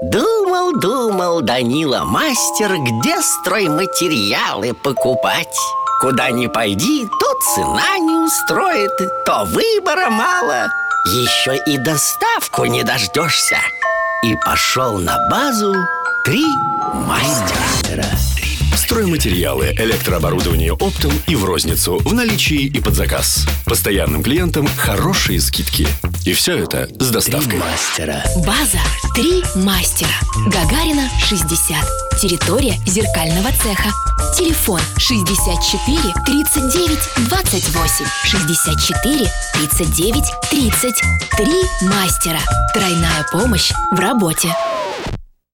Думал Данила мастер, где стройматериалы покупать. Куда ни пойди, то цена не устроит, то выбора мало, еще и доставку не дождешься. И пошел на базу 3 мастера. Стройматериалы, электрооборудование оптом и в розницу, в наличии и под заказ. Постоянным клиентам хорошие скидки. И все это с доставкой. 3 мастера. База 3 мастера. Гагарина, 60. Территория зеркального цеха. Телефон 64 39 28 64 39 30. 3 мастера. Тройная помощь в работе.